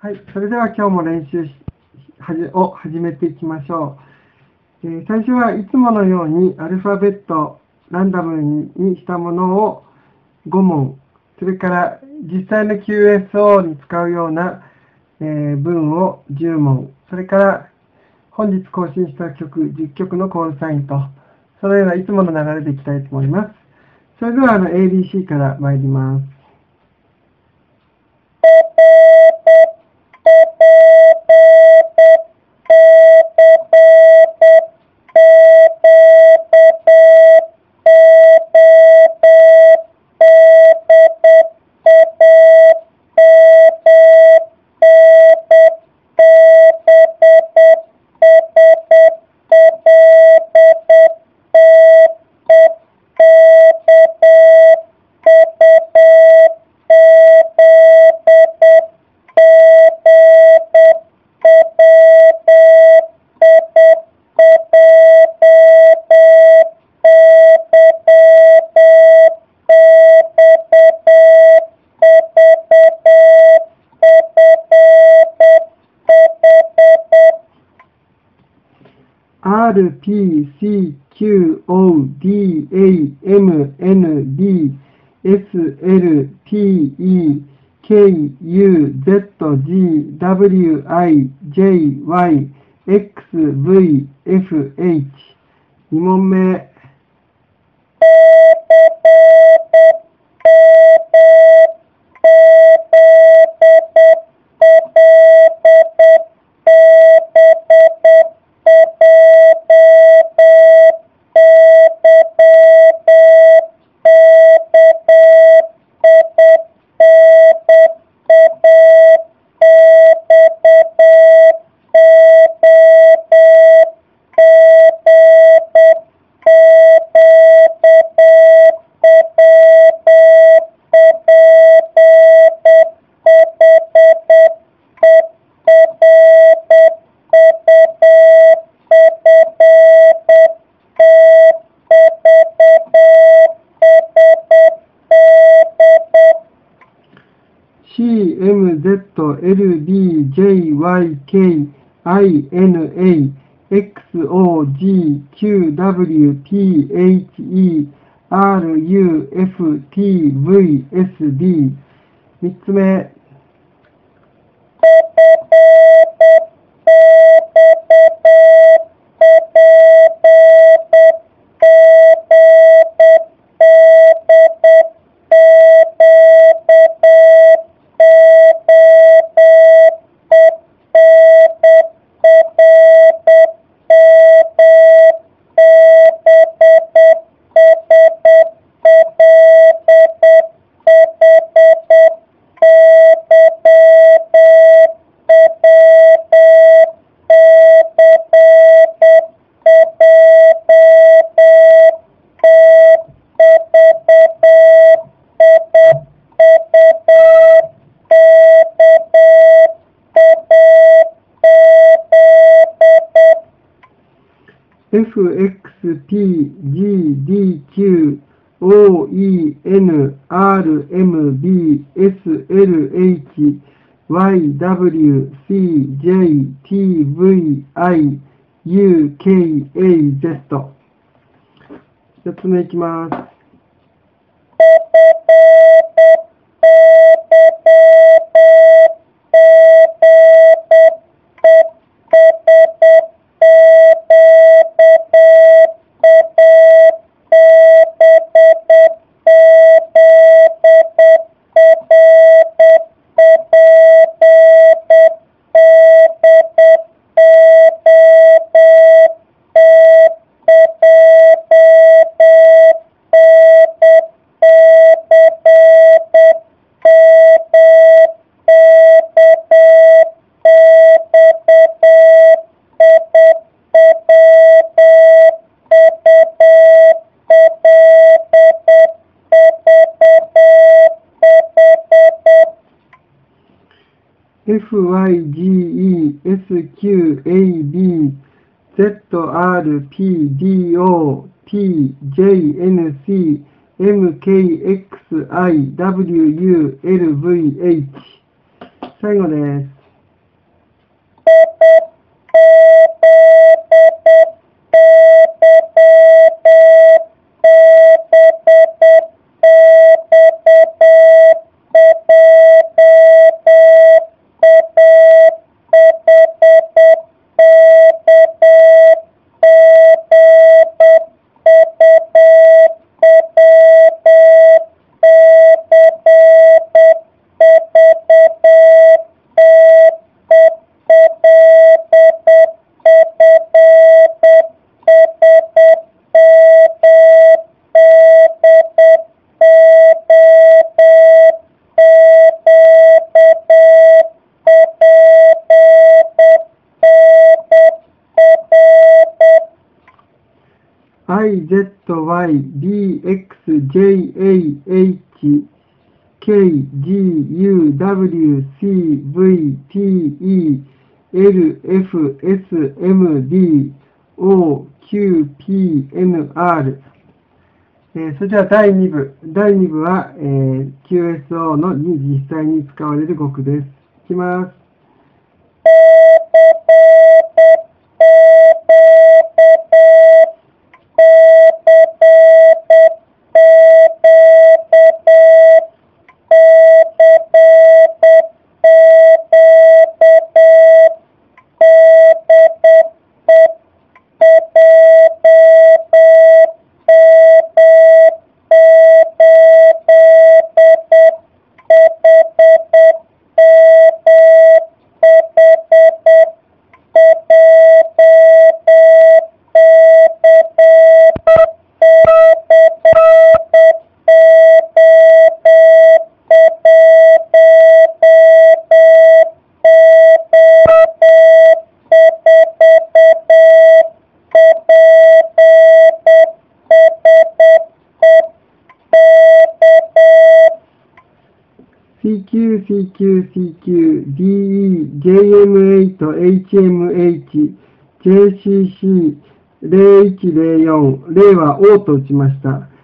はい、それでは今日も練習を始めていきましょう。最初はいつものようにアルファベットランダムにしたものを5問、それから実際の QSO に使うような、文を10問、それから本日更新した曲10曲のコールサインと、そのようないつもの流れでいきたいと思います。それではABC から参ります。R, P, C, Q, O, D, A, M, N, D, S, L, T, E, K, U, Z, G, W, I, J, Y, X, V, F, H。 2問目。C, M, Z, L, B, J, Y, K, I, N, A, X, O, G, Q, W, P, H, E, R, U, F, T, V, S, D。 3つ目。F, X, P, G, D, Q, O, E, N, R, M, B, S, L, H, Y, W, C, J, T, V, I, U, K, A, Z。 4つ目いきます。F, Y, G, E, S, Q, A, B, Z, R, P, D, O, T, J, N, C, M, K, X, I, W, U, L, V, H。 最後です。 QSO の2次実際に使われる語句です。いきます。それでは第2部は、QSO のに実際に使われる語句です。いきます。CQ、CQ、CQ、DE、JM8、HMH、JCC、0104、0は O と打ちました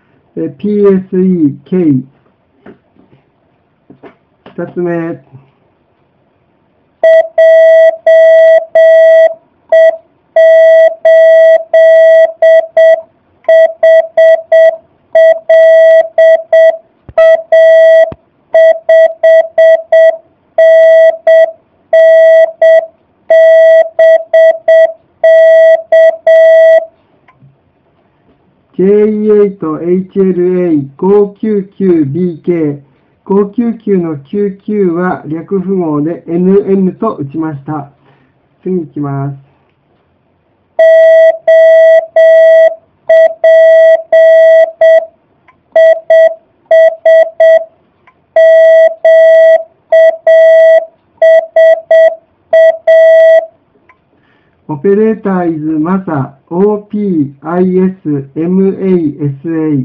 。PSE、K。2つ目。JE8HLA599BK 599の99は略符号で NN と打ちました。次に行きます。オペレーター is MASA OPISMASA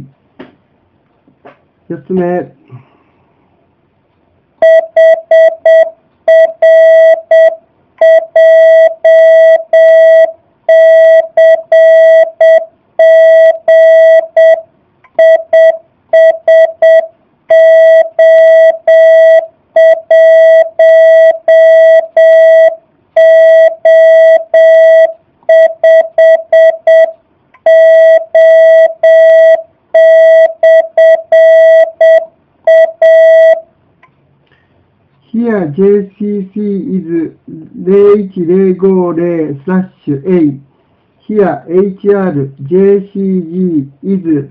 4つ目。Here JCC is 01050/A. Here HR JCG is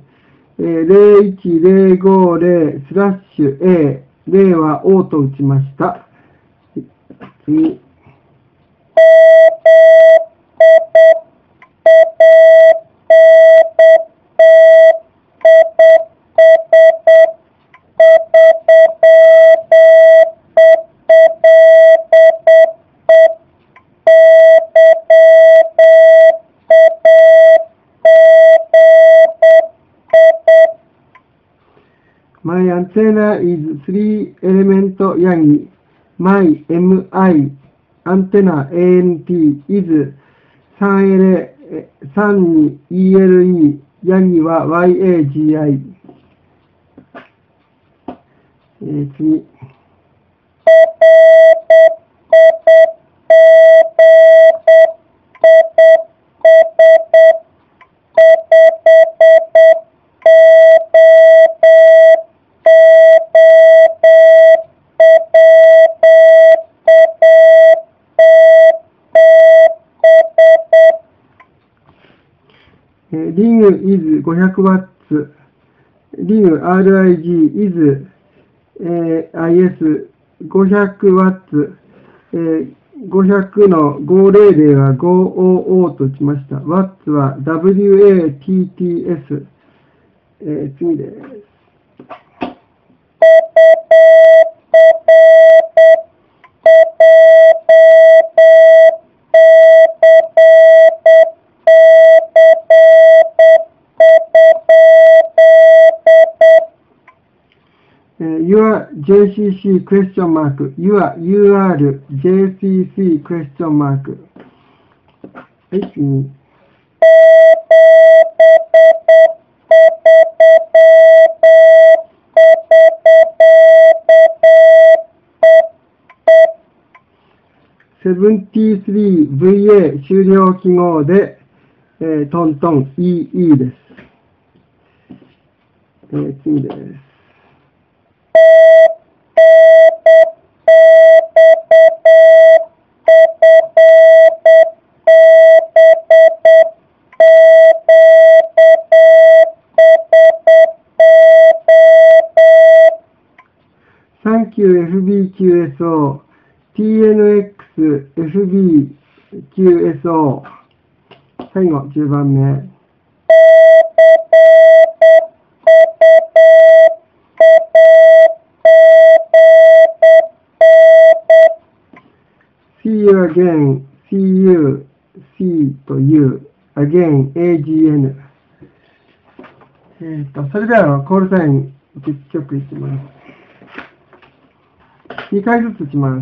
01050/A. 0は O と打ちました。次。My antenna is 3-element Yagi. My MI antenna ANT is 3ELE Yagi は YAGI。次。Ring is 500 watts. Ring RIG is IS 500 watts。500の500は500と打ちました。Watts は WATTS。次です。 JCC question mark UR JCC question mark はい、次。73VA 終了記号で、トントン EE です。次です。Thank you FBQSO TNX FBQSO 最後10番目。See you again, see you, see と you, again, AGN。それではコールサイン10曲いきます。2回ずつ打ちます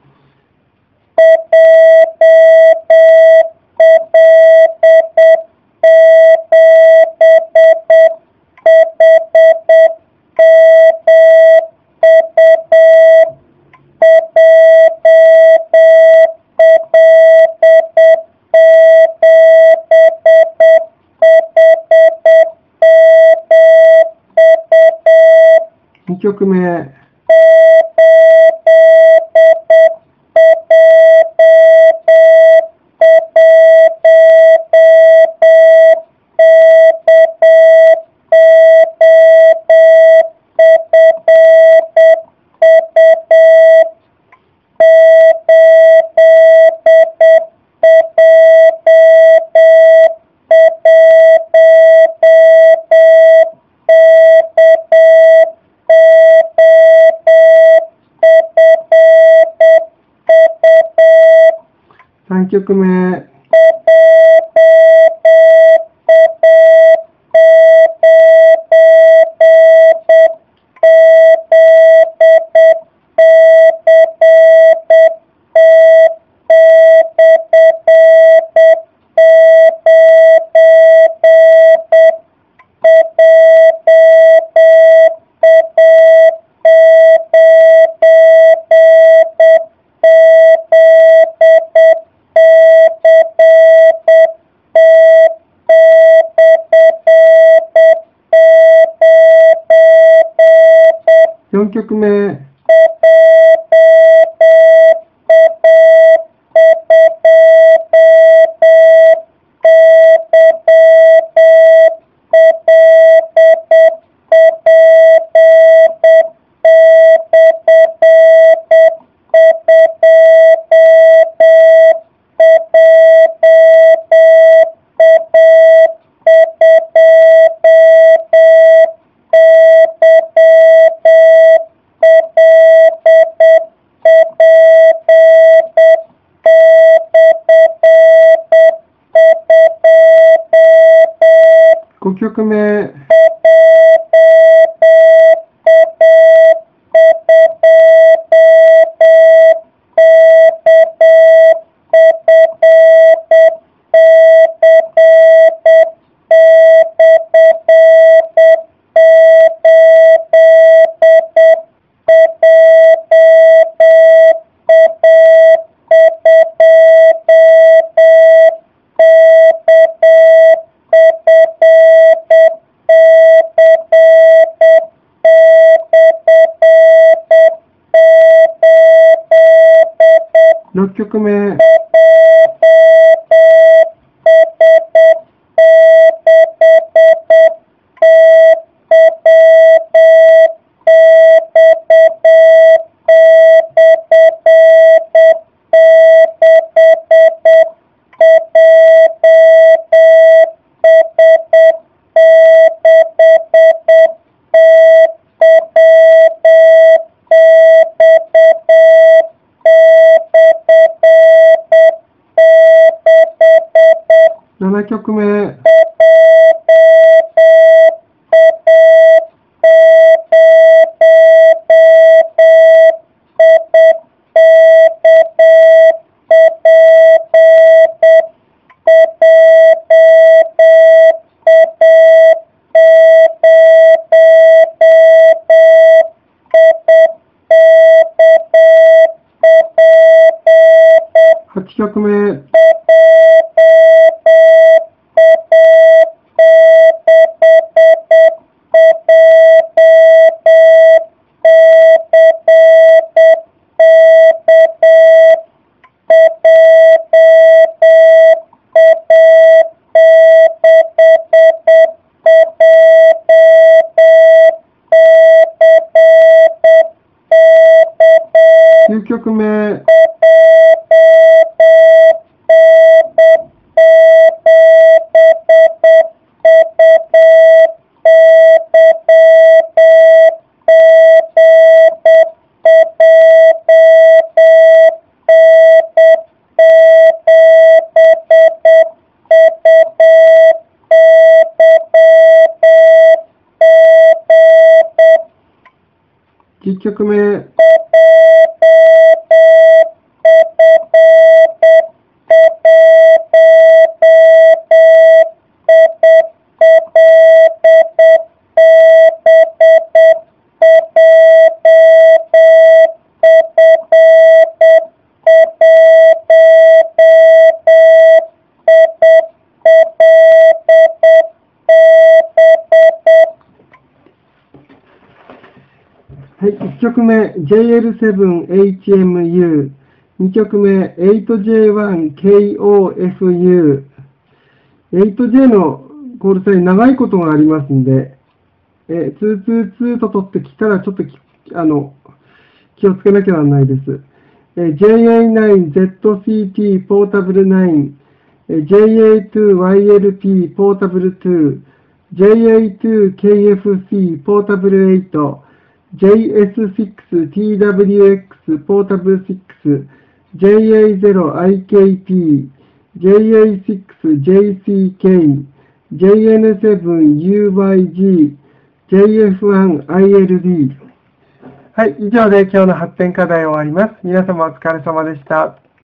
。2曲目。3曲目。4曲目。5曲目。6曲目。7曲目。 曲目。9曲目。10曲目。はい、1曲目 JL7HMU、2曲目 8J1KOFU。 8J のコールサイン長いことがありますんで、222と取ってきたらちょっと気をつけなきゃならないです。JA9ZCT ポータブル9、JA2YLP ポータブル2、JA2KFC ポータブル8、JS6TWX ポータブル6、JA0IKP、JA6JCK、JN7UYG、JF1ILD。はい、以上で今日の発展課題を終わります。皆様お疲れ様でした。